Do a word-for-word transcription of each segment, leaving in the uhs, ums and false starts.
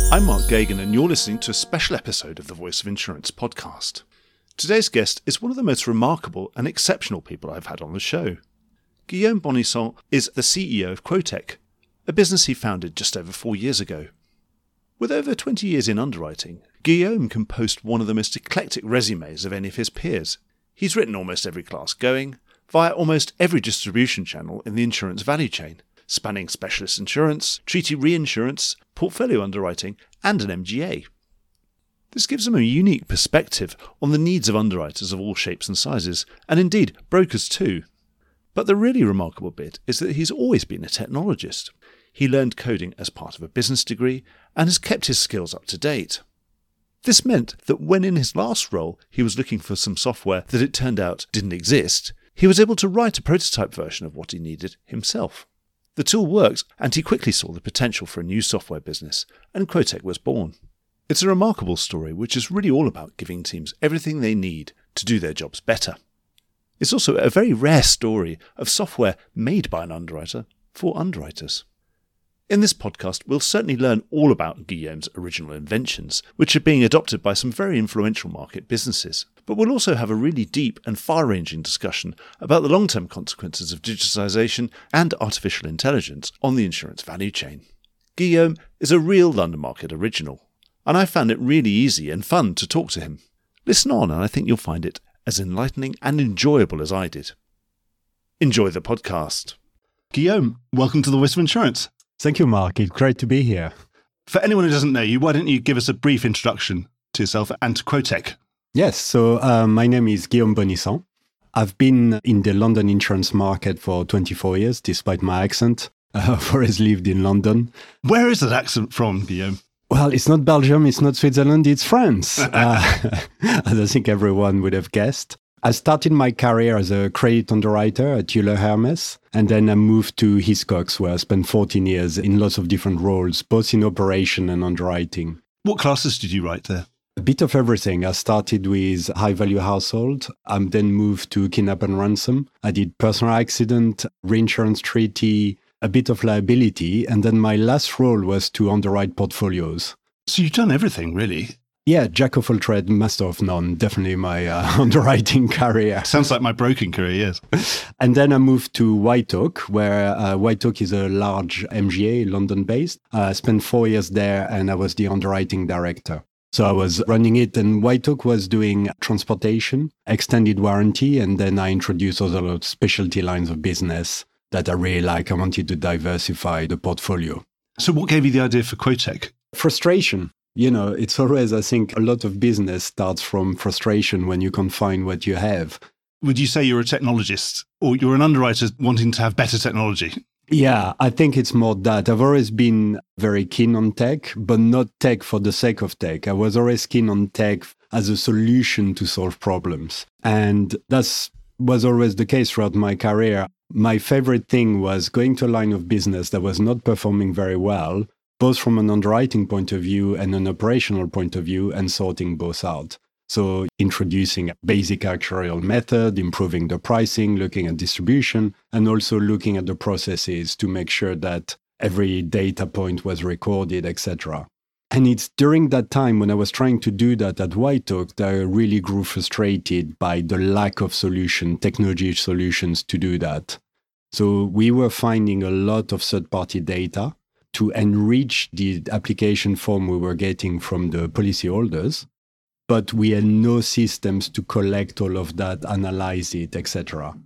I'm Mark Gagan, and you're listening to a special episode of the Voice of Insurance podcast. Today's guest is one of the most remarkable and exceptional people I've had on the show. Guillaume Bonissant is the C E O of Quotech, a business he founded just over four years ago. With over twenty years in underwriting, Guillaume can post one of the most eclectic resumes of any of his peers. He's written almost every class going, via almost every distribution channel in the insurance value chain, spanning specialist insurance, treaty reinsurance, portfolio underwriting, and an M G A. This gives him a unique perspective on the needs of underwriters of all shapes and sizes, and indeed brokers too. But the really remarkable bit is that he's always been a technologist. He learned coding as part of a business degree and has kept his skills up to date. This meant that when in his last role he was looking for some software that it turned out didn't exist, he was able to write a prototype version of what he needed himself. The tool worked, and he quickly saw the potential for a new software business, and Quotech was born. It's a remarkable story which is really all about giving teams everything they need to do their jobs better. It's also a very rare story of software made by an underwriter for underwriters. In this podcast, we'll certainly learn all about Guillaume's original inventions, which are being adopted by some very influential market businesses. But we'll also have a really deep and far-ranging discussion about the long-term consequences of digitalisation and artificial intelligence on the insurance value chain. Guillaume is a real London Market original, and I found it really easy and fun to talk to him. Listen on, and I think you'll find it as enlightening and enjoyable as I did. Enjoy the podcast. Guillaume, welcome to the Voice of Insurance. Thank you, Mark. It's great to be here. For anyone who doesn't know you, why don't you give us a brief introduction to yourself and to Quotech? Yes, so uh, my name is Guillaume Bonissant. I've been in the London insurance market for twenty-four years, despite my accent. I've always lived in London. Where is that accent from, Guillaume? Well, it's not Belgium, it's not Switzerland, it's France, uh, as I think everyone would have guessed. I started my career as a credit underwriter at Euler Hermes, and then I moved to Hiscox, where I spent fourteen years in lots of different roles, both in operation and underwriting. What classes did you write there? A bit of everything. I started with high-value household. I then moved to kidnap and ransom. I did personal accident, reinsurance treaty, a bit of liability, and then my last role was to underwrite portfolios. So you've done everything, really? Yeah, jack of all trades, master of none. Definitely my uh, underwriting career. Sounds like my broking career, yes. And then I moved to White Oak, where uh, White Oak is a large M G A, London-based. Uh, I spent four years there, and I was the underwriting director. So I was running it, and White Oak was doing transportation, extended warranty, and then I introduced other specialty lines of business that I really like. I wanted to diversify the portfolio. So what gave you the idea for Quotech? Frustration. You know, it's always, I think, a lot of business starts from frustration when you can't find what you have. Would you say you're a technologist, or you're an underwriter wanting to have better technology? Yeah, I think it's more that. I've always been very keen on tech, but not tech for the sake of tech. I was always keen on tech as a solution to solve problems. And that was always the case throughout my career. My favorite thing was going to a line of business that was not performing very well, both from an underwriting point of view and an operational point of view, and sorting both out. So introducing a basic actuarial method, improving the pricing, looking at distribution, and also looking at the processes to make sure that every data point was recorded, et cetera. And it's during that time when I was trying to do that at White Oak that I really grew frustrated by the lack of solution, technology solutions to do that. So we were finding a lot of third-party data to enrich the application form we were getting from the policyholders, but we had no systems to collect all of that, analyze it, et cetera.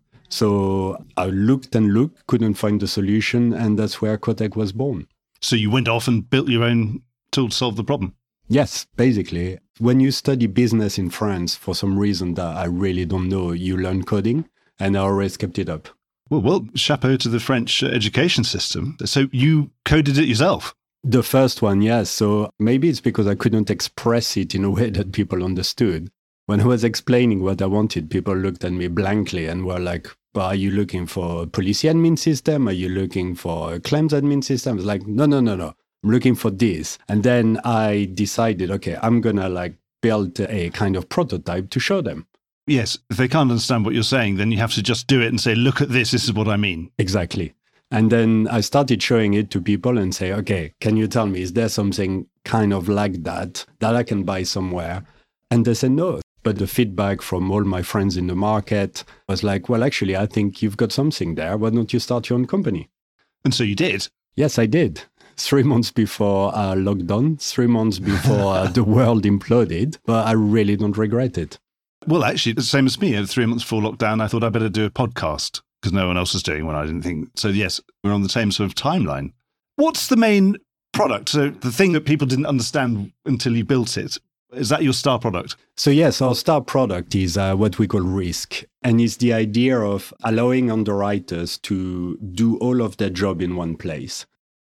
So I looked and looked, couldn't find the solution, and that's where Quotech was born. So you went off and built your own tool to solve the problem? Yes, basically. When you study business in France, for some reason that I really don't know, you learn coding, and I always kept it up. Well, well, chapeau to the French education system. So you coded it yourself? The first one, yes. So maybe it's because I couldn't express it in a way that people understood. When I was explaining what I wanted, people looked at me blankly and were like, well, are you looking for a policy admin system? Are you looking for a claims admin system? It's like, no, no, no, no. I'm looking for this. And then I decided, okay, I'm going to like build a kind of prototype to show them. Yes, if they can't understand what you're saying, then you have to just do it and say, look at this, this is what I mean. Exactly. And then I started showing it to people and say, okay, can you tell me, is there something kind of like that that I can buy somewhere? And they said no. But the feedback from all my friends in the market was like, well, actually, I think you've got something there. Why don't you start your own company? And so you did? Yes, I did. Three months before uh, lockdown, three months before uh, the world imploded, but I really don't regret it. Well, actually, the same as me. Three months before lockdown, I thought I'd better do a podcast because no one else was doing one. I didn't think. So yes, we're on the same sort of timeline. What's the main product? So the thing that people didn't understand until you built it, is that your star product? So yes, our star product is uh, what we call Risk. And it's the idea of allowing underwriters to do all of their job in one place.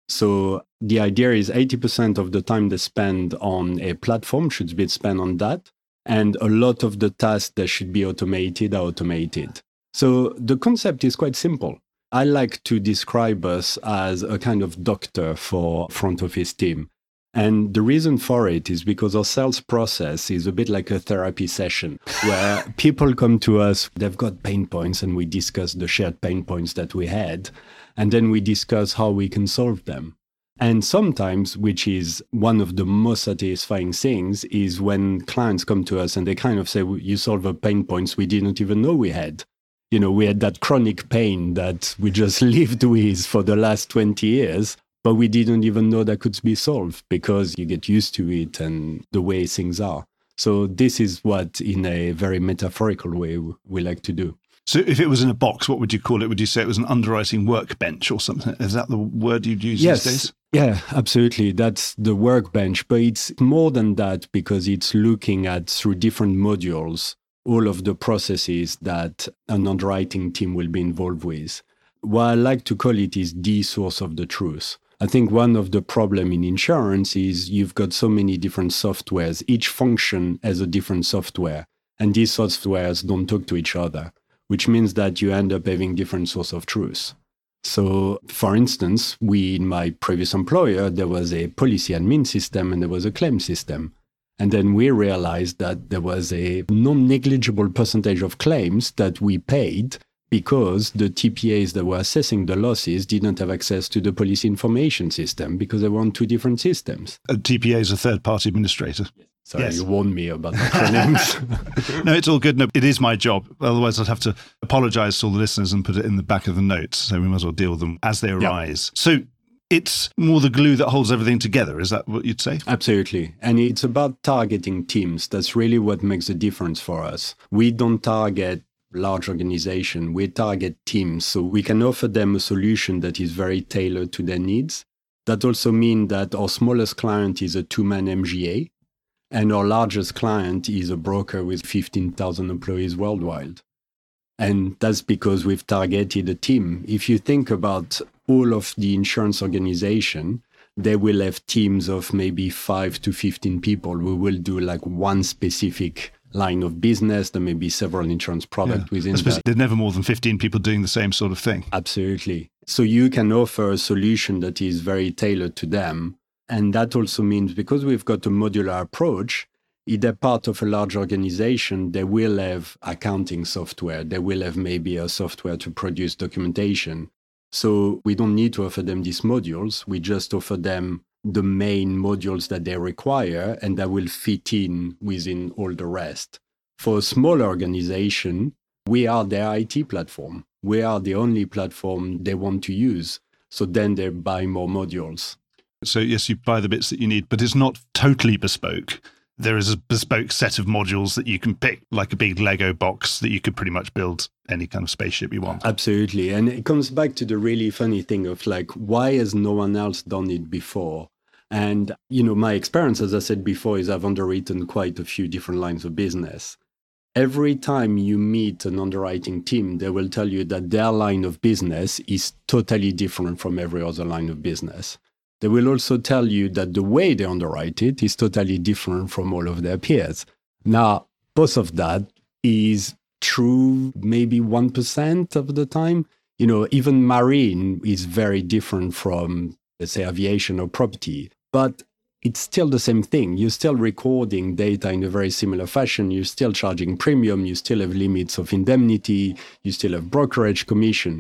So the idea is eighty percent of the time they spend on a platform should be spent on that. And a lot of the tasks that should be automated are automated. So the concept is quite simple. I like to describe us as a kind of doctor for front office team. And the reason for it is because our sales process is a bit like a therapy session where people come to us, they've got pain points, and we discuss the shared pain points that we had. And then we discuss how we can solve them. And sometimes, which is one of the most satisfying things, is when clients come to us and they kind of say, you solve a pain points we didn't even know we had. You know, we had that chronic pain that we just lived with for the last twenty years. But we didn't even know that could be solved because you get used to it and the way things are. So this is what, in a very metaphorical way, we like to do. So if it was in a box, what would you call it? Would you say it was an underwriting workbench or something? Is that the word you'd use yes. these days? Yeah, absolutely. That's the workbench. But it's more than that because it's looking at, through different modules, all of the processes that an underwriting team will be involved with. What I like to call it is the source of the truth. I think one of the problems in insurance is you've got so many different softwares. Each function has a different software, and these softwares don't talk to each other, which means that you end up having different source of truth. So, for instance, we, in my previous employer, there was a policy admin system and there was a claim system. And then we realized that there was a non-negligible percentage of claims that we paid because the T P As that were assessing the losses didn't have access to the policy information system because they were on two different systems. A T P A is a third-party administrator. Sorry, yes. You warned me about acronyms. No, it's all good. No, it is my job. Otherwise, I'd have to apologise to all the listeners and put it in the back of the notes. So we might as well deal with them as they arise. Yep. So it's more the glue that holds everything together. Is that what you'd say? Absolutely. And it's about targeting teams. That's really what makes the difference for us. We don't target large organization, we target teams. So we can offer them a solution that is very tailored to their needs. That also means that our smallest client is a two-man M G A, and our largest client is a broker with fifteen thousand employees worldwide. And that's because we've targeted a team. If you think about all of the insurance organization, they will have teams of maybe five to fifteen people who will do like one specific line of business. There may be several insurance products yeah. within that. There's never more than fifteen people doing the same sort of thing. Absolutely. So you can offer a solution that is very tailored to them. And that also means because we've got a modular approach, if they're part of a large organization, they will have accounting software. They will have maybe a software to produce documentation. So we don't need to offer them these modules. We just offer them the main modules that they require, and that will fit in within all the rest. For a small organization, we are their I T platform. We are the only platform they want to use. So then they buy more modules. So yes, you buy the bits that you need, but it's not totally bespoke. There is a bespoke set of modules that you can pick, like a big Lego box that you could pretty much build any kind of spaceship you want. Absolutely. And it comes back to the really funny thing of like, why has no one else done it before? And, you know, my experience, as I said before, is I've underwritten quite a few different lines of business. Every time you meet an underwriting team, they will tell you that their line of business is totally different from every other line of business. They will also tell you that the way they underwrite it is totally different from all of their peers. Now, most of that is true maybe one percent of the time. You know, even marine is very different from, let's say, aviation or property. But it's still the same thing. You're still recording data in a very similar fashion. You're still charging premium. You still have limits of indemnity. You still have brokerage commission.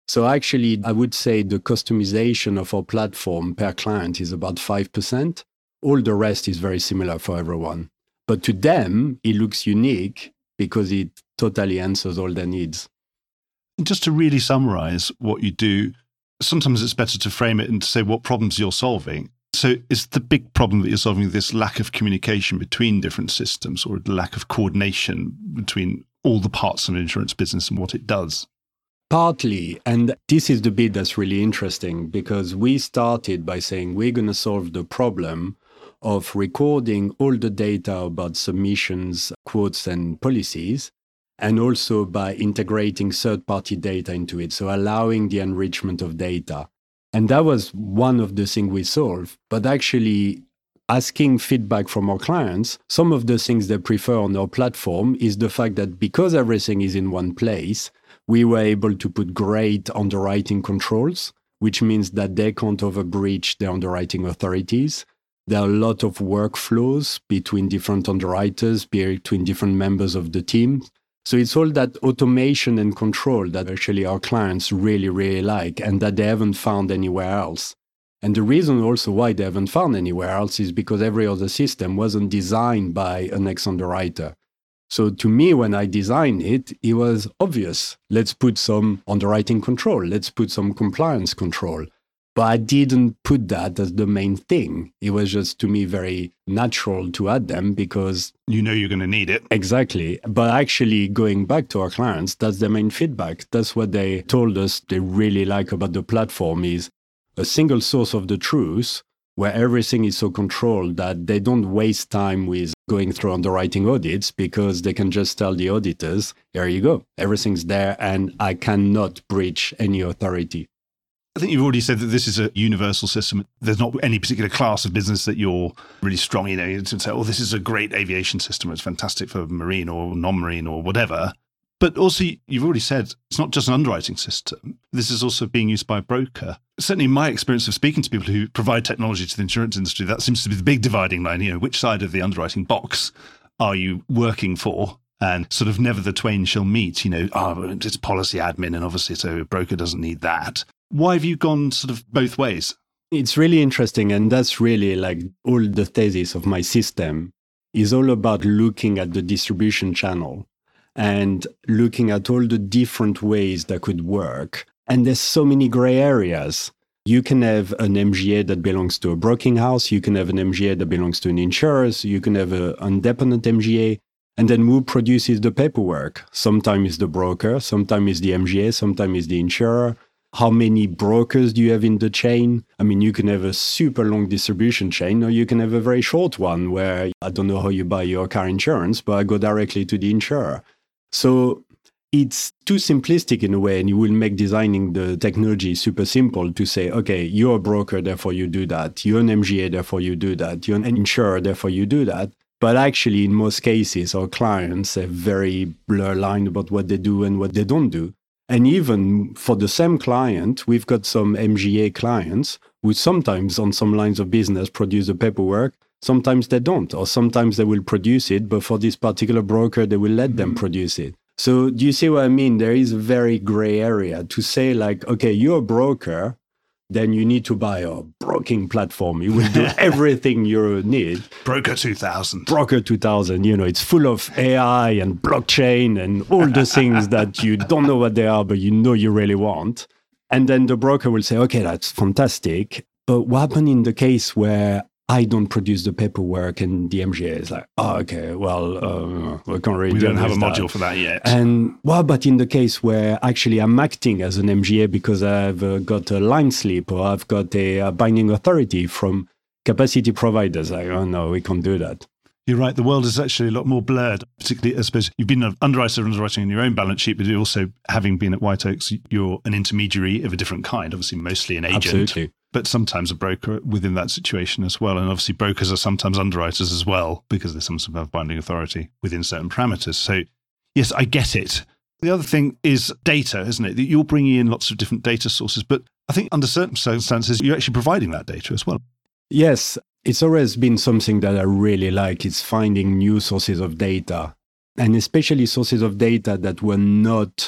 So actually, I would say the customization of our platform per client is about five percent. All the rest is very similar for everyone. But to them, it looks unique because it totally answers all their needs. Just to really summarize what you do, sometimes it's better to frame it and to say what problems you're solving. So is the big problem that you're solving this lack of communication between different systems, or the lack of coordination between all the parts of an insurance business and what it does? Partly. And this is the bit that's really interesting, because we started by saying we're going to solve the problem of recording all the data about submissions, quotes, and policies, and also by integrating third-party data into it, so allowing the enrichment of data. And that was one of the things we solved. But actually, asking feedback from our clients, some of the things they prefer on our platform is the fact that because everything is in one place, we were able to put great underwriting controls, which means that they can't overbreach the underwriting authorities. There are a lot of workflows between different underwriters, between different members of the team. So it's all that automation and control that actually our clients really, really like, and that they haven't found anywhere else. And the reason also why they haven't found anywhere else is because every other system wasn't designed by an ex-underwriter. So to me, when I designed it, it was obvious. Let's put some underwriting control. Let's put some compliance control. But I didn't put that as the main thing. It was just, to me, very natural to add them because... You know you're going to need it. Exactly. But actually, going back to our clients, that's their main feedback. That's what they told us they really like about the platform, is a single source of the truth where everything is so controlled that they don't waste time with going through underwriting audits, because they can just tell the auditors, here you go, everything's there and I cannot breach any authority. I think you've already said that this is a universal system. There's not any particular class of business that you're really strong in. You know, to say, oh, this is a great aviation system. It's fantastic for marine or non-marine or whatever. But also, you've already said it's not just an underwriting system. This is also being used by a broker. Certainly in my experience of speaking to people who provide technology to the insurance industry, that seems to be the big dividing line. You know, which side of the underwriting box are you working for? And sort of never the twain shall meet. You know, oh, it's policy admin, and obviously so a broker doesn't need that. Why have you gone sort of both ways? It's really interesting. And that's really like all the thesis of my system is all about looking at the distribution channel and looking at all the different ways that could work. And there's so many gray areas. You can have an M G A that belongs to a broking house. You can have an M G A that belongs to an insurer. You can have an independent M G A. And then who produces the paperwork? Sometimes it's the broker, sometimes it's the M G A, sometimes it's the insurer. How many brokers do you have in the chain? I mean, you can have a super long distribution chain, or you can have a very short one where I don't know how you buy your car insurance, but I go directly to the insurer. So it's too simplistic in a way, and you will make designing the technology super simple to say, okay, you're a broker, therefore you do that. You're an M G A, therefore you do that. You're an insurer, therefore you do that. But actually, in most cases, our clients have very blurred line about what they do and what they don't do. And even for the same client, we've got some M G A clients who sometimes on some lines of business produce the paperwork. Sometimes they don't, or sometimes they will produce it, but for this particular broker, they will let mm-hmm. them produce it. So do you see what I mean? There is a very gray area to say like, okay, you're a broker, then you need to buy a broking platform. You will do everything you need. Broker two thousand. Broker two thousand, you know, it's full of A I and blockchain and all the things that you don't know what they are, but you know you really want. And then the broker will say, okay, that's fantastic. But what happened in the case where I don't produce the paperwork and the M G A is like, oh, okay, well, uh, we can't really We do don't have a that. module for that yet. And what about in the case where actually I'm acting as an M G A because I've uh, got a line slip or I've got a, a binding authority from capacity providers? Like, oh, no, we can't do that. You're right. The world is actually a lot more blurred, particularly, I suppose, you've been an underwriter underwriting on your own balance sheet, but you also, having been at White Oaks, you're an intermediary of a different kind, obviously mostly an agent. Absolutely. But sometimes a broker within that situation as well. And obviously brokers are sometimes underwriters as well, because they sometimes have binding authority within certain parameters. So yes, I get it. The other thing is data, isn't it? That you're bringing in lots of different data sources, but I think under certain circumstances, you're actually providing that data as well. Yes, it's always been something that I really like. It's finding new sources of data, and especially sources of data that were not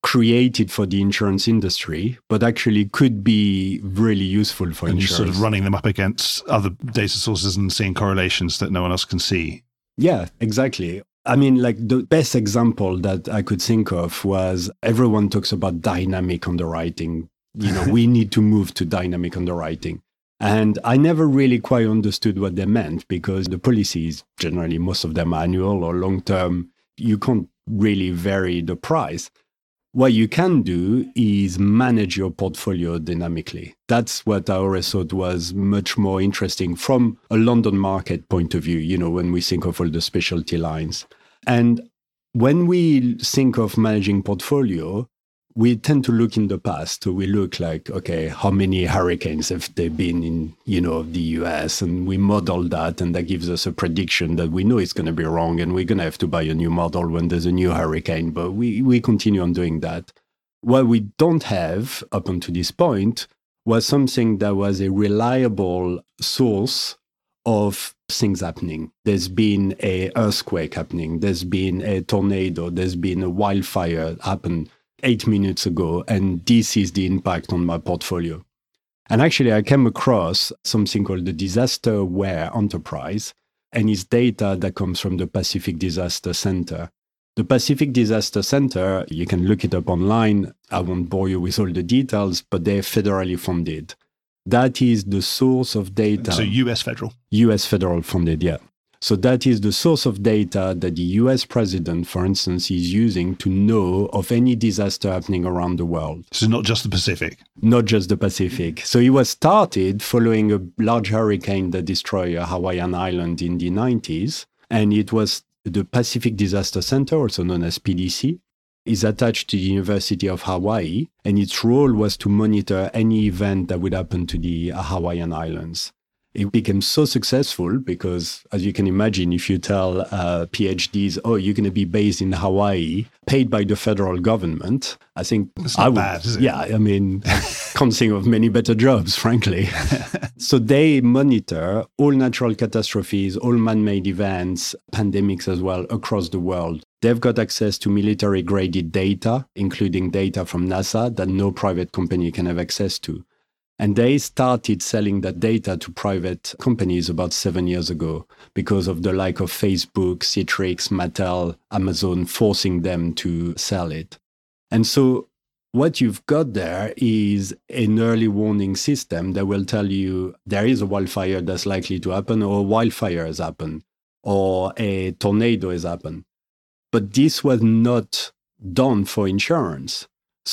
created for the insurance industry, but actually could be really useful for and insurance. And you're sort of running them up against other data sources and seeing correlations that no one else can see. Yeah, exactly. I mean, like the best example that I could think of was everyone talks about dynamic underwriting. You know, we need to move to dynamic underwriting. And I never really quite understood what they meant, because the policies, generally, most of them annual or long-term, you can't really vary the price. What you can do is manage your portfolio dynamically. That's what I always thought was much more interesting from a London market point of view, you know, when we think of all the specialty lines. And when we think of managing portfolio, we tend to look in the past. So we look like, okay, how many hurricanes have there been in, you know, the U S? And we model that, and that gives us a prediction that we know it's going to be wrong, and we're going to have to buy a new model when there's a new hurricane. But we, we continue on doing that. What we don't have up until this point was something that was a reliable source of things happening. There's been an earthquake happening. There's been a tornado. There's been a wildfire happen eight minutes ago, and this is the impact on my portfolio. And actually, I came across something called the Disaster Aware Enterprise, and it's data that comes from the Pacific Disaster Center. The Pacific Disaster Center, you can look it up online. I won't bore you with all the details, but they're federally funded. That is the source of data. So U S federal? U S federal funded, yeah. So that is the source of data that the U S president, for instance, is using to know of any disaster happening around the world. So not just the Pacific? Not just the Pacific. So it was started following a large hurricane that destroyed a Hawaiian island in the nineties. And it was the Pacific Disaster Center, also known as P D C, is attached to the University of Hawaii. And its role was to monitor any event that would happen to the Hawaiian Islands. It became so successful because, as you can imagine, if you tell uh, PhDs, oh, you're going to be based in Hawaii, paid by the federal government, I think That's not I would, bad, is it? Yeah, I mean, I can't think of many better jobs, frankly. So they monitor all natural catastrophes, all man-made events, pandemics as well, across the world. They've got access to military-graded data, including data from NASA that no private company can have access to. And they started selling that data to private companies about seven years ago because of the like of Facebook, Citrix, Mattel, Amazon forcing them to sell it. And so what you've got there is an early warning system that will tell you there is a wildfire that's likely to happen, or a wildfire has happened, or a tornado has happened. But this was not done for insurance.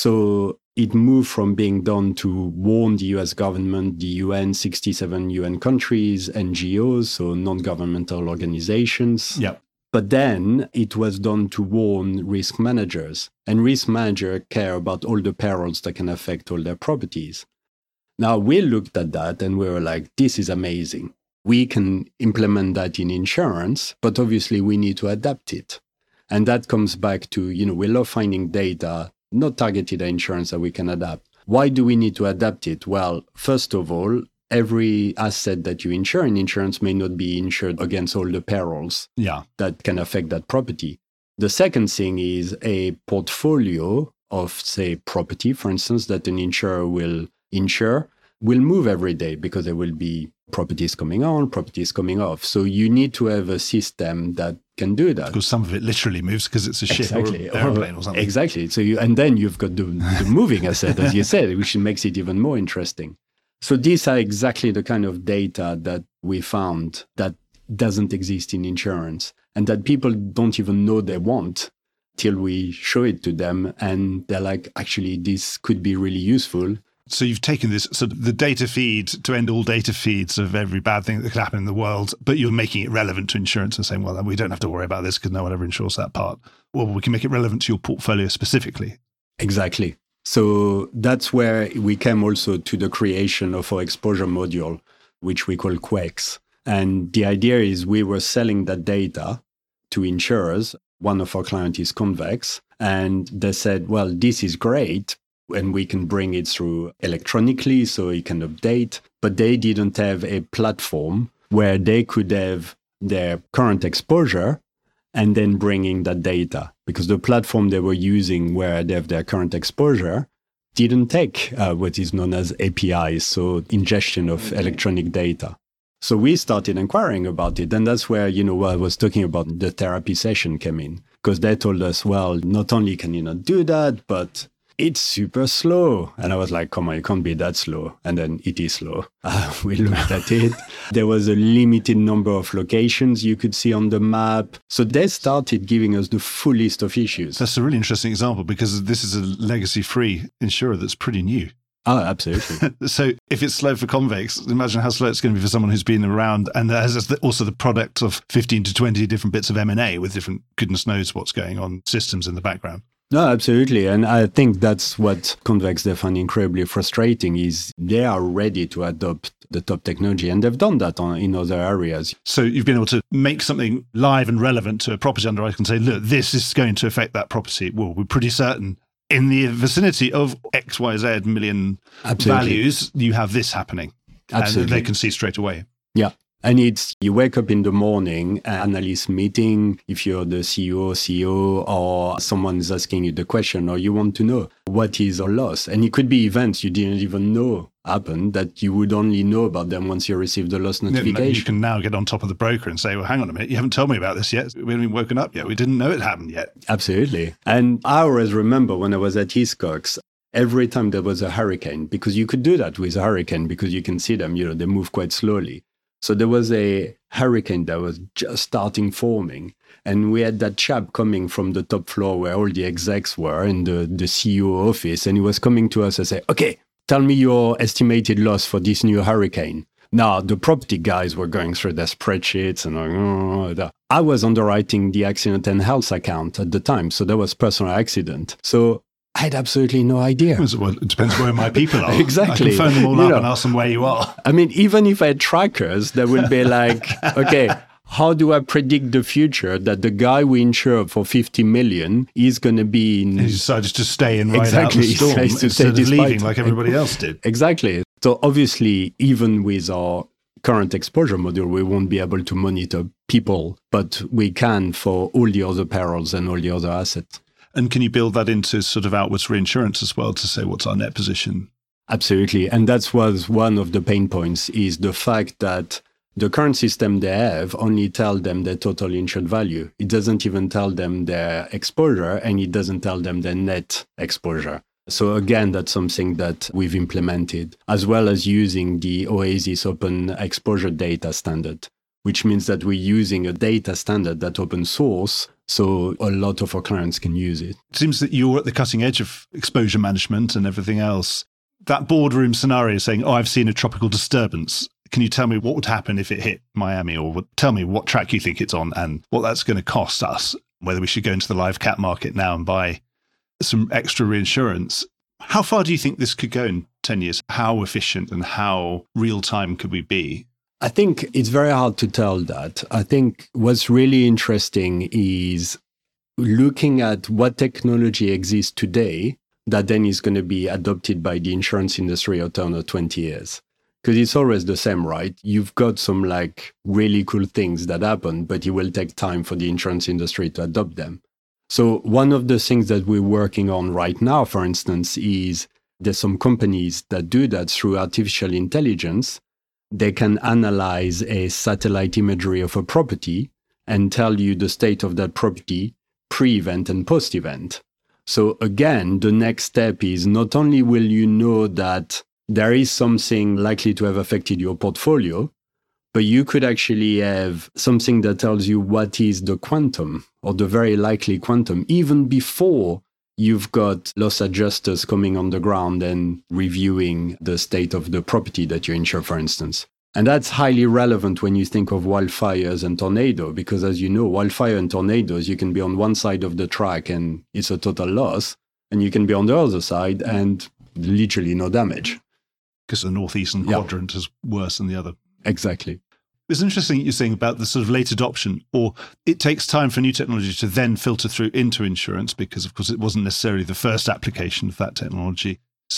So it moved from being done to warn the U S government, the U N, sixty-seven U N countries, N G Os, so non-governmental organizations. Yep. But then it was done to warn risk managers. And risk managers care about all the perils that can affect all their properties. Now, we looked at that and we were like, this is amazing. We can implement that in insurance, but obviously we need to adapt it. And that comes back to, you know, we love finding data, not targeted insurance that we can adapt. Why do we need to adapt it? Well, first of all, every asset that you insure in insurance may not be insured against all the perils yeah. that can affect that property. The second thing is a portfolio of, say, property, for instance, that an insurer will insure, will move every day because there will be properties coming on, properties coming off. So you need to have a system that can do that. Because some of it literally moves because it's a ship exactly. or an airplane or something. Exactly. So you, and then you've got the, the moving asset, as you said, which makes it even more interesting. So these are exactly the kind of data that we found that doesn't exist in insurance and that people don't even know they want till we show it to them. And they're like, actually, this could be really useful. So you've taken this, so the data feed to end all data feeds of every bad thing that could happen in the world, but you're making it relevant to insurance and saying, well, we don't have to worry about this because no one ever insures that part. Well, we can make it relevant to your portfolio specifically. Exactly. So that's where we came also to the creation of our exposure module, which we call Quex. And the idea is we were selling that data to insurers. One of our clients is Convex. And they said, well, this is great. And we can bring it through electronically so it can update. But they didn't have a platform where they could have their current exposure and then bringing that data, because the platform they were using where they have their current exposure didn't take uh, what is known as A P Is, so ingestion of electronic data. So we started inquiring about it. And that's where, you know, what I was talking about, the therapy session came in, because they told us, well, not only can you not do that, but it's super slow. And I was like, come on, it can't be that slow. And then it is slow. Uh, we looked at it. There was a limited number of locations you could see on the map. So they started giving us the full list of issues. That's a really interesting example, because this is a legacy-free insurer that's pretty new. Oh, absolutely. So if it's slow for convicts, imagine how slow it's going to be for someone who's been around and has also the product of fifteen to twenty different bits of M and A with different goodness knows what's going on systems in the background. No, absolutely. And I think that's what convex they find incredibly frustrating is they are ready to adopt the top technology, and they've done that on, in other areas. So you've been able to make something live and relevant to a property underwriter and say, look, this is going to affect that property. Well, we're pretty certain in the vicinity of X Y Z million Absolutely. Values, you have this happening. Absolutely. And they can see straight away. Yeah. And it's, you wake up in the morning, analyst meeting, if you're the C E O, C E O, or someone is asking you the question, or you want to know what is a loss. And it could be events you didn't even know happened, that you would only know about them once you receive the loss notification. You can now get on top of the broker and say, well, hang on a minute, you haven't told me about this yet. We haven't even woken up yet. We didn't know it happened yet. Absolutely. And I always remember when I was at Hiscox, every time there was a hurricane, because you could do that with a hurricane, because you can see them, you know, they move quite slowly. So there was a hurricane that was just starting forming. And we had that chap coming from the top floor where all the execs were in the, the C E O office. And he was coming to us and say, okay, tell me your estimated loss for this new hurricane. Now, the property guys were going through their spreadsheets and like, oh, I was underwriting the accident and health account at the time. So that was personal accident. So I had absolutely no idea. Well, it depends where my people are. Exactly. I can phone them all you up know, and ask them where you are. I mean, even if I had trackers, that would be like, okay, how do I predict the future that the guy we insure for fifty million is going to be in... And he decided to stay and ride exactly, out the storm instead of leaving like everybody else did. Exactly. So obviously, even with our current exposure module, we won't be able to monitor people, but we can for all the other perils and all the other assets. And can you build that into sort of outwards reinsurance as well to say what's our net position? Absolutely. And that was one of the pain points, is the fact that the current system they have only tell them their total insured value. It doesn't even tell them their exposure, and it doesn't tell them their net exposure. So again, that's something that we've implemented, as well as using the Oasis Open Exposure Data Standard, which means that we're using a data standard that's open source, so a lot of our clients can use it. It seems that you're at the cutting edge of exposure management and everything else. That boardroom scenario saying, oh, I've seen a tropical disturbance. Can you tell me what would happen if it hit Miami? Or what, tell me what track you think it's on and what that's going to cost us, whether we should go into the live cat market now and buy some extra reinsurance. How far do you think this could go in ten years? How efficient and how real-time could we be? I think it's very hard to tell that. I think what's really interesting is looking at what technology exists today that then is going to be adopted by the insurance industry over another twenty years. Because it's always the same, right? You've got some like really cool things that happen, but it will take time for the insurance industry to adopt them. So one of the things that we're working on right now, for instance, is there's some companies that do that through artificial intelligence. They can analyze a satellite imagery of a property and tell you the state of that property pre-event and post-event. So again, the next step is not only will you know that there is something likely to have affected your portfolio, but you could actually have something that tells you what is the quantum or the very likely quantum, even before you've got loss adjusters coming on the ground and reviewing the state of the property that you insure, for instance. And that's highly relevant when you think of wildfires and tornado, because as you know, wildfire and tornadoes, you can be on one side of the track and it's a total loss, and you can be on the other side and literally no damage. Because the northeastern yeah. quadrant is worse than the other. Exactly. It's interesting you're saying about the sort of late adoption, or it takes time for new technology to then filter through into insurance because, of course, it wasn't necessarily the first application of that technology. So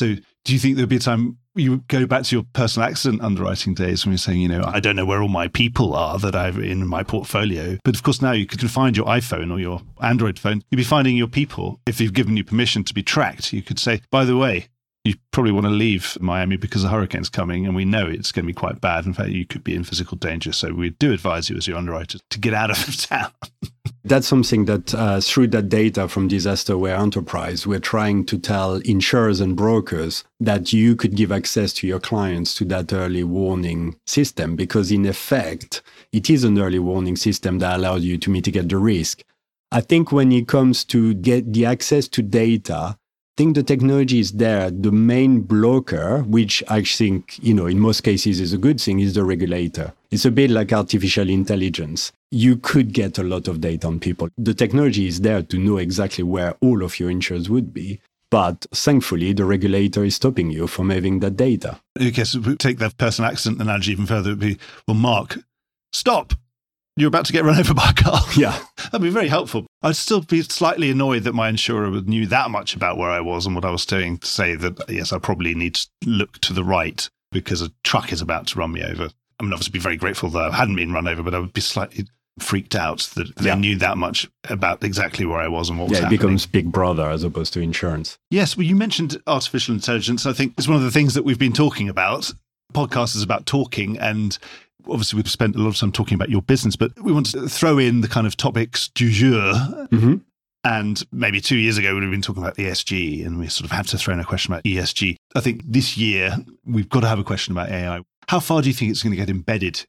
Do you think there'll be a time you go back to your personal accident underwriting days when you're saying, you know, I don't know where all my people are that I've in my portfolio. But of course, now you can find your iPhone or your Android phone. You'll be finding your people. If you've given you permission to be tracked, you could say, by the way, you probably want to leave Miami because a hurricane's coming and we know it's going to be quite bad. In fact, you could be in physical danger. So we do advise you as your underwriter to get out of town. That's something that uh, through that data from Disaster Aware Enterprise, we're trying to tell insurers and brokers that you could give access to your clients to that early warning system, because in effect, it is an early warning system that allows you to mitigate the risk. I think when it comes to get the access to data, I think the technology is there. The main blocker, which I think, you know, in most cases is a good thing, is the regulator. It's a bit like artificial intelligence. You could get a lot of data on people. The technology is there to know exactly where all of your insurers would be. But thankfully, the regulator is stopping you from having that data. I guess if we take that personal accident analogy even further, it would be, well, Mark, stop. You're about to get run over by a car. Yeah. That'd be very helpful. I'd still be slightly annoyed that my insurer knew that much about where I was and what I was doing to say that, yes, I probably need to look to the right because a truck is about to run me over. I mean, obviously, be very grateful that I hadn't been run over, but I would be slightly freaked out that they yeah. knew that much about exactly where I was and what was yeah, happening. It becomes Big Brother as opposed to insurance. Yes, well, you mentioned artificial intelligence. I think it's one of the things that we've been talking about. Podcast is about talking, and obviously we've spent a lot of time talking about your business, but we want to throw in the kind of topics du jour. Mm-hmm. And maybe two years ago, we'd have been talking about E S G, and we sort of had to throw in a question about E S G. I think this year, we've got to have a question about A I. How far do you think it's going to get embedded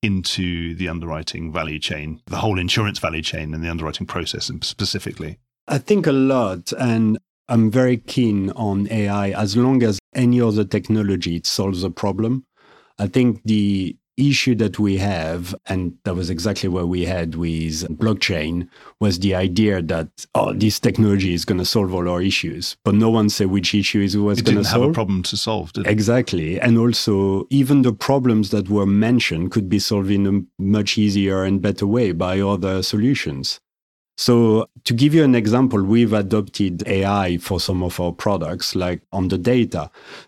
into the underwriting value chain, the whole insurance value chain and the underwriting process specifically? I think a lot, and I'm very keen on A I as long as any other technology it solves a problem. I think the issue that we have, and that was exactly what we had with blockchain, was the idea that, oh, this technology is going to solve all our issues. But no one said which issue it was going to solve. It didn't have a problem to solve, did it? Exactly. And also, even the problems that were mentioned could be solved in a much easier and better way by other solutions. So to give you an example, we've adopted A I for some of our products, like on the data.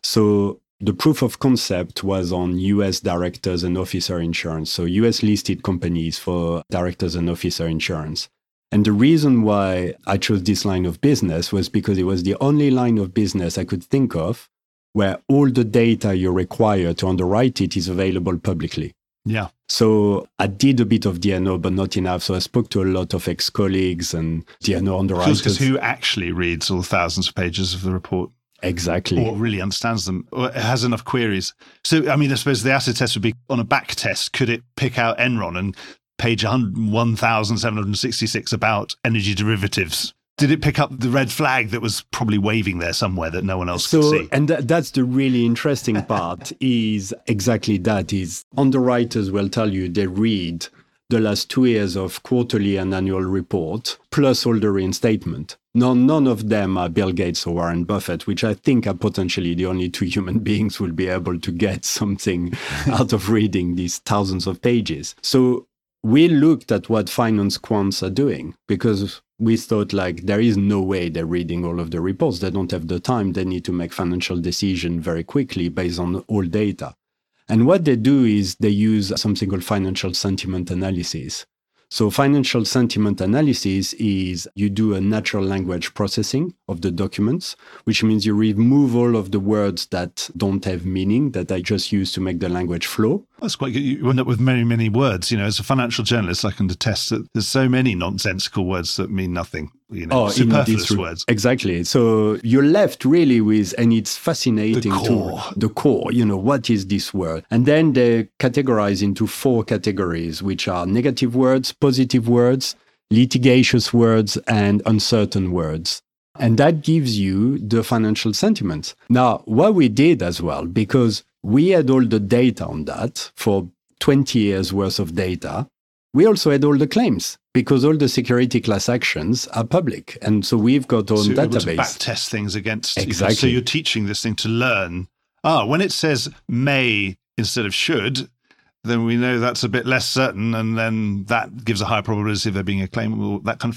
So the proof of concept was on U S directors and officer insurance. So U S listed companies for directors and officer insurance. And the reason why I chose this line of business was because it was the only line of business I could think of where all the data you require to underwrite it is available publicly. Yeah. So I did a bit of D and O, but not enough. So I spoke to a lot of ex-colleagues and D and O underwriters. Because who actually reads all thousands of pages of the report? Exactly. Or really understands them, or has enough queries. So, I mean, I suppose the acid test would be on a back test. Could it pick out Enron and page one thousand seven hundred sixty-six about energy derivatives? Did it pick up the red flag that was probably waving there somewhere that no one else so, could see? And th- that's the really interesting part is exactly that is underwriters will tell you they read the last two years of quarterly and annual report, plus all the reinstatement. No, none of them are Bill Gates or Warren Buffett, which I think are potentially the only two human beings who will be able to get something out of reading these thousands of pages. So we looked at what finance quants are doing because we thought like there is no way they're reading all of the reports. They don't have the time. They need to make financial decisions very quickly based on all data. And what they do is they use something called financial sentiment analysis. So financial sentiment analysis is you do a natural language processing of the documents, which means you remove all of the words that don't have meaning, that I just use to make the language flow. That's quite good. You end up with many, many words. You know, as a financial journalist, I can attest that there's so many nonsensical words that mean nothing. You know, oh, superfluous words. Exactly. So you're left really with, and it's fascinating the core. to the core, you know, what is this word? And then they categorize into four categories, which are negative words, positive words, litigious words, and uncertain words. And that gives you the financial sentiment. Now, what we did as well, because we had all the data on that for twenty years worth of data, we also had all the claims because all the security class actions are public. And so we've got our own so you're database. Able to back test things against. Exactly. So you're teaching this thing to learn. Ah, when it says may instead of should, then we know that's a bit less certain. And then that gives a higher probability of there being a claim or that kind of thing.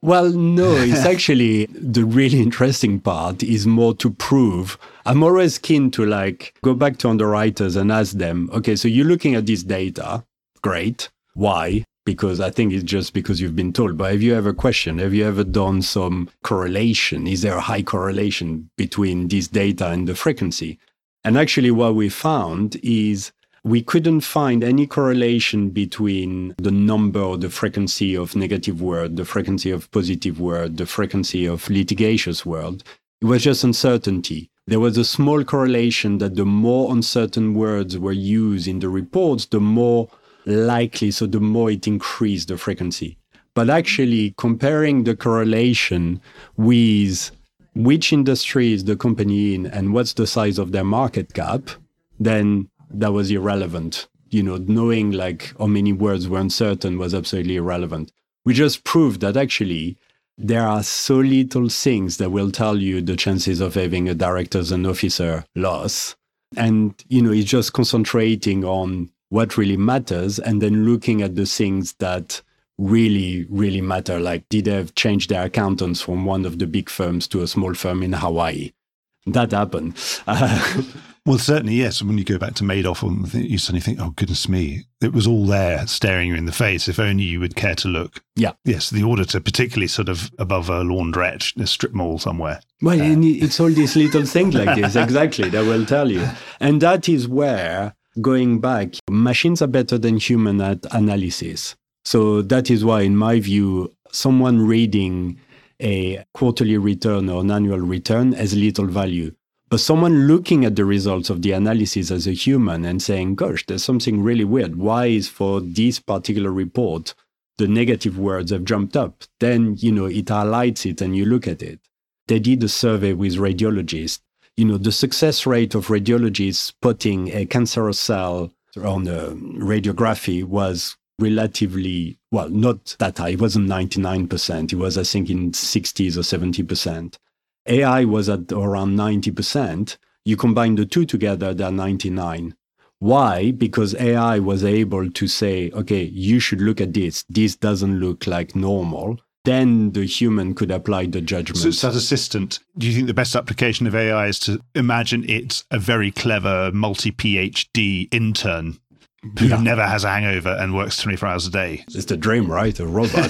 Well, no, it's actually the really interesting part is more to prove. I'm always keen to like go back to underwriters and ask them, okay, so you're looking at this data. Great. Why? Because I think it's just because you've been told. But have you ever questioned? Have you ever done some correlation? Is there a high correlation between this data and the frequency? And actually what we found is we couldn't find any correlation between the number or the frequency of negative word, the frequency of positive word, the frequency of litigious word. It was just uncertainty. There was a small correlation that the more uncertain words were used in the reports, the more likely, so the more it increased the frequency. But actually comparing the correlation with which industry is the company in and what's the size of their market cap, then that was irrelevant. You know, knowing like how many words were uncertain was absolutely irrelevant. We just proved that actually there are so little things that will tell you the chances of having a director's and officer loss. And, you know, it's just concentrating on what really matters and then looking at the things that really, really matter. Like, did they have changed their accountants from one of the big firms to a small firm in Hawaii? That happened. Uh, Well, certainly, yes. When you go back to Madoff, you suddenly think, oh, goodness me, it was all there staring you in the face. If only you would care to look. Yeah. Yes, the auditor, particularly sort of above a laundrette, a strip mall somewhere. Well, uh, and it's all these little things like this, exactly, that will tell you. And that is where, going back, machines are better than human at analysis. So that is why, in my view, someone reading a quarterly return or an annual return has little value. But someone looking at the results of the analysis as a human and saying, gosh, there's something really weird. Why is for this particular report, the negative words have jumped up? Then, you know, it highlights it and you look at it. They did a survey with radiologists. You know, the success rate of radiologists putting a cancerous cell on a radiography was relatively, well, not that high. It wasn't ninety-nine percent. It was, I think, in sixties or seventy percent. A I was at around ninety percent. You combine the two together, they're ninety-nine. Why? Because A I was able to say, okay, you should look at this. This doesn't look like normal. Then the human could apply the judgment. So it's that assistant. Do you think the best application of A I is to imagine it's a very clever multi-PhD intern who yeah. never has a hangover and works twenty-four hours a day? It's the dream, right? A robot.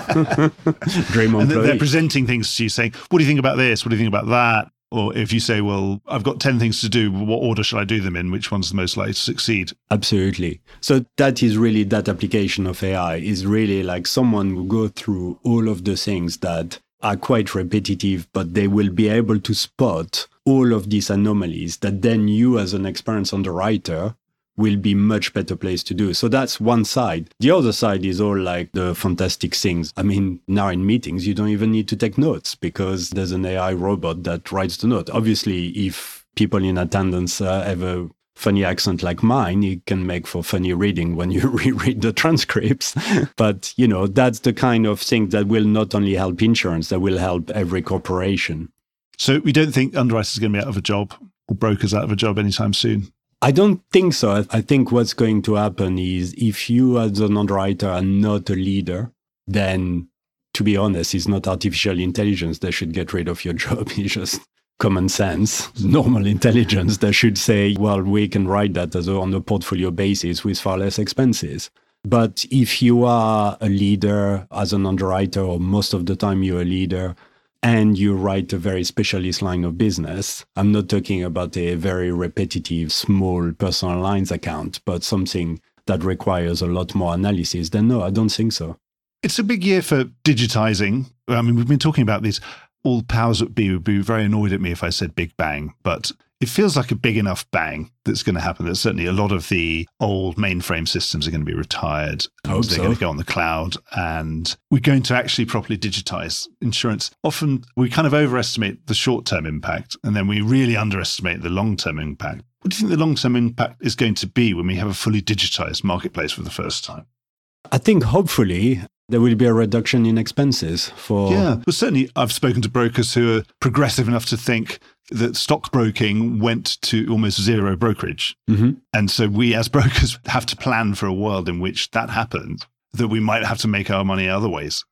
Dream employee. And they're presenting things to you saying, what do you think about this? What do you think about that? Or if you say, well, I've got ten things to do, what order should I do them in? Which one's the most likely to succeed? Absolutely. So that is really that application of A I is really like someone will go through all of the things that are quite repetitive, but they will be able to spot all of these anomalies that then you as an experienced underwriter will be much better place to do. So that's one side. The other side is all like the fantastic things. I mean, now in meetings, you don't even need to take notes because there's an A I robot that writes the note. Obviously, if people in attendance uh, have a funny accent like mine, it can make for funny reading when you reread the transcripts. But, you know, that's the kind of thing that will not only help insurance, that will help every corporation. So we don't think underwriters are going to be out of a job or brokers out of a job anytime soon? I don't think so. I think what's going to happen is if you as an underwriter are not a leader, then to be honest, it's not artificial intelligence that should get rid of your job. It's just common sense, normal intelligence that should say, well, we can write that as a, on a portfolio basis with far less expenses. But if you are a leader as an underwriter, or most of the time you're a leader, and you write a very specialist line of business, I'm not talking about a very repetitive, small personal lines account, but something that requires a lot more analysis, then no, I don't think so. It's a big year for digitizing. I mean, we've been talking about these. All powers that be would be very annoyed at me if I said big bang, but it feels like a big enough bang that's going to happen. That certainly a lot of the old mainframe systems are going to be retired. Oh, they're so. going to go on the cloud, and we're going to actually properly digitize insurance. Often we kind of overestimate the short-term impact, and then we really underestimate the long-term impact. What do you think the long-term impact is going to be when we have a fully digitized marketplace for the first time? I think hopefully there will be a reduction in expenses for... Yeah, but certainly I've spoken to brokers who are progressive enough to think that stockbroking went to almost zero brokerage. Mm-hmm. And so we as brokers have to plan for a world in which that happens, that we might have to make our money other ways.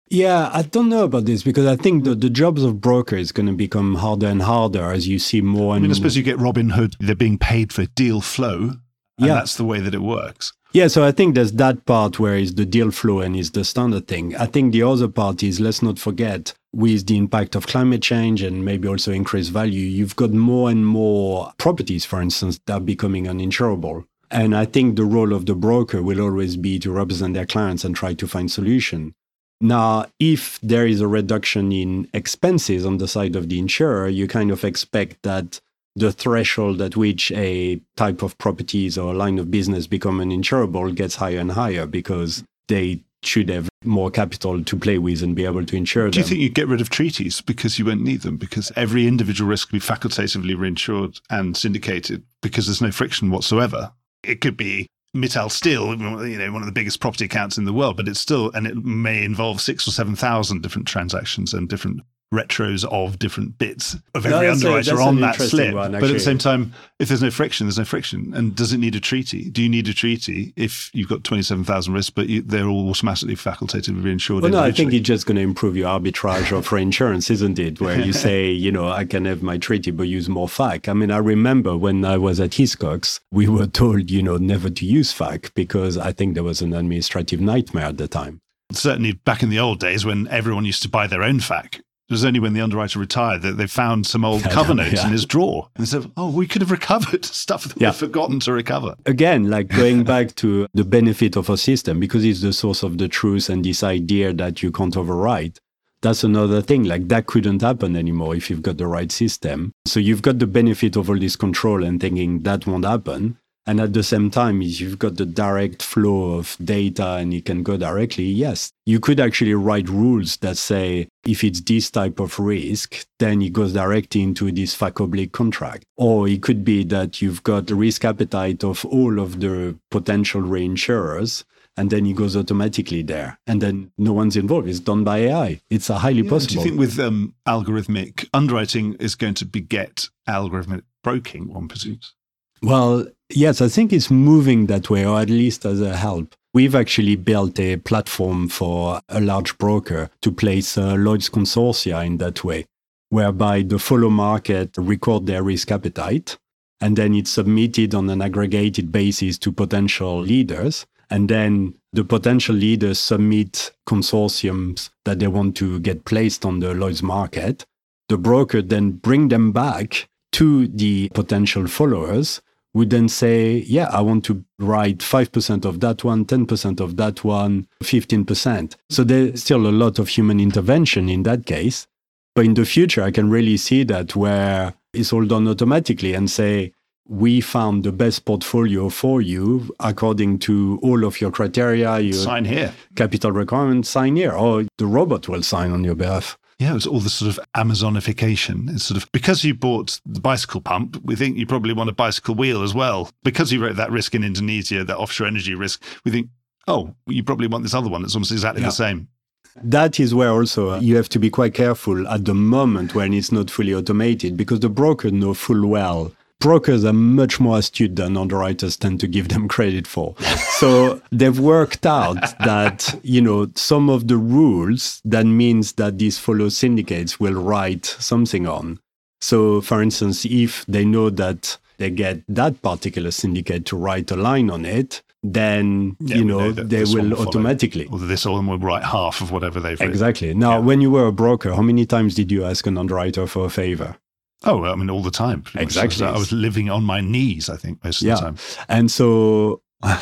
Yeah, I don't know about this because I think the, the jobs of broker is going to become harder and harder as you see more and I mean, I more. suppose you get Robinhood, they're being paid for deal flow, and Yeah. that's the way that it works. Yeah, so I think there's that part where is the deal flow and is the standard thing. I think the other part is, let's not forget, with the impact of climate change and maybe also increased value, you've got more and more properties, for instance, that are becoming uninsurable. And I think the role of the broker will always be to represent their clients and try to find solution. Now, if there is a reduction in expenses on the side of the insurer, you kind of expect that the threshold at which a type of properties or line of business become uninsurable gets higher and higher because they should have more capital to play with and be able to insure them. Do you think you'd get rid of treaties because you won't need them? Because every individual risk will be facultatively reinsured and syndicated because there's no friction whatsoever. It could be Mittal Steel, you know, one of the biggest property accounts in the world, but it's still, and it may involve six or seven thousand different transactions and different retros of different bits of every No, that's a- underwriter that's on an that interesting slip. one, but at the actually. same time, if there's no friction, there's no friction. And does it need a treaty? Do you need a treaty if you've got twenty-seven thousand risks, but you, they're all automatically facultatively reinsured? Well, no, I think individually? it's just going to improve your arbitrage of reinsurance, isn't it? Where you say, you know, I can have my treaty, but use more F A C. I mean, I remember when I was at Hiscox, we were told, you know, never to use F A C because I think there was an administrative nightmare at the time. Certainly back in the old days when everyone used to buy their own F A C. It was only when the underwriter retired that they found some old Yeah, cover notes yeah. in his drawer. And they said, oh, we could have recovered stuff that Yeah. we've forgotten to recover. Again, like going back to the benefit of a system, because it's the source of the truth and this idea that you can't override. That's another thing. Like that couldn't happen anymore if you've got the right system. So you've got the benefit of all this control and thinking that won't happen. And at the same time, if you've got the direct flow of data and it can go directly, yes, you could actually write rules that say if it's this type of risk, then it goes directly into this F A C oblique contract. Or it could be that you've got the risk appetite of all of the potential reinsurers, and then it goes automatically there. And then no one's involved. It's done by A I. It's a highly Yeah, possible. do you think with um, algorithmic underwriting is going to beget algorithmic broking, one presumes? Well, yes, I think it's moving that way, or at least as a help. We've actually built a platform for a large broker to place uh, Lloyd's consortia in that way, whereby the follow market record their risk appetite, and then it's submitted on an aggregated basis to potential leaders. And then the potential leaders submit consortiums that they want to get placed on the Lloyd's market. The broker then bring them back to the potential followers, would then say, yeah, I want to write five percent of that one, ten percent of that one, fifteen percent. So there's still a lot of human intervention in that case. But in the future, I can really see that where it's all done automatically and say, we found the best portfolio for you according to all of your criteria, your Sign here. capital requirements, sign here, or the robot will sign on your behalf. Yeah, it's all the sort of Amazonification. It's sort of, because you bought the bicycle pump, we think you probably want a bicycle wheel as well. Because you wrote that risk in Indonesia, that offshore energy risk, we think, oh, you probably want this other one that's almost exactly Yeah. the same. That is where also you have to be quite careful at the moment when it's not fully automated, because the broker know full well. Brokers are much more astute than underwriters tend to give them credit for. So they've worked out that, you know, some of the rules that means that these follow syndicates will write something on. So for instance, if they know that they get that particular syndicate to write a line on it, then, Yeah, you we know, know that they this one will will follow. automatically. Or this one will write half of whatever they've written. Exactly. Now, Yeah. when you were a broker, how many times did you ask an underwriter for a favor? Oh, I mean, all the time. pretty much. Exactly. I was living on my knees, I think, most of Yeah. the time. And so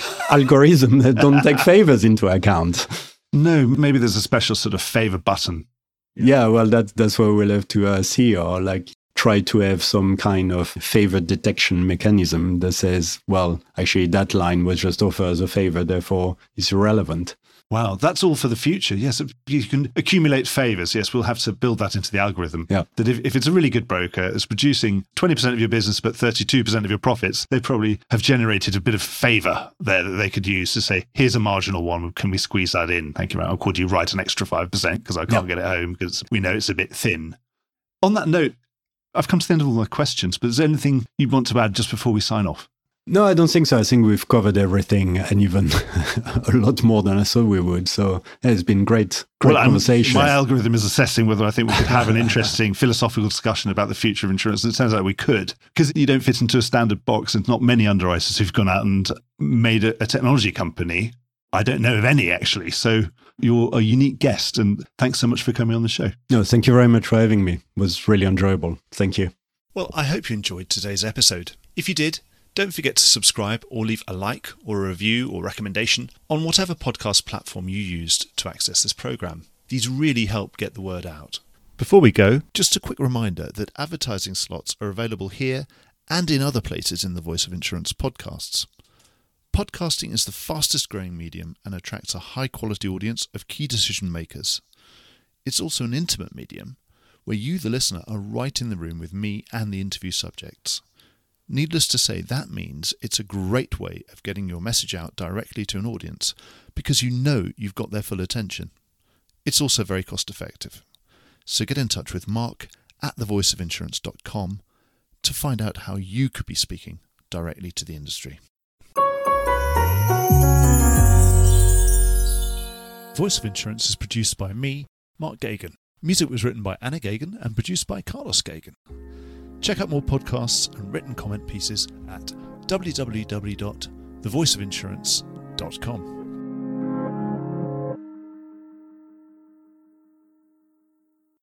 algorithms don't take favors into account. No, maybe there's a special sort of favor button. Yeah, well, that, that's what we'll have to uh, see, or like try to have some kind of favor detection mechanism that says, well, actually, that line was just offered as a favor, therefore it's irrelevant. Wow, that's all for the future. Yes, you can accumulate favors. Yes, we'll have to build that into the algorithm. Yeah. That if, if it's a really good broker, it's producing twenty percent of your business, but thirty-two percent of your profits, they probably have generated a bit of favor there that they could use to say, here's a marginal one. Can we squeeze that in? Thank you, I'll could you write an extra five percent because I can't Yeah. get it home because we know it's a bit thin. On that note, I've come to the end of all my questions, but is there anything you want to add just before we sign off? No, I don't think so. I think we've covered everything and even a lot more than I thought we would. So it's been great, great well, conversation. My algorithm is assessing whether I think we could have an interesting philosophical discussion about the future of insurance. And it turns out we could, because you don't fit into a standard box. And not many underwriters who've gone out and made a, a technology company. I don't know of any, actually. So you're a unique guest. And thanks so much for coming on the show. No, thank you very much for having me. It was really enjoyable. Thank you. Well, I hope you enjoyed today's episode. If you did, don't forget to subscribe or leave a like or a review or recommendation on whatever podcast platform you used to access this program. These really help get the word out. Before we go, just a quick reminder that advertising slots are available here and in other places in the Voice of Insurance podcasts. Podcasting is the fastest growing medium and attracts a high quality audience of key decision makers. It's also an intimate medium where you, the listener, are right in the room with me and the interview subjects. Needless to say, that means it's a great way of getting your message out directly to an audience because you know you've got their full attention. It's also very cost effective. So get in touch with Mark at the voice of insurance dot com to find out how you could be speaking directly to the industry. Voice of Insurance is produced by me, Mark Gagan. Music was written by Anna Gagan and produced by Carlos Gagan. Check out more podcasts and written comment pieces at w w w dot the voice of insurance dot com.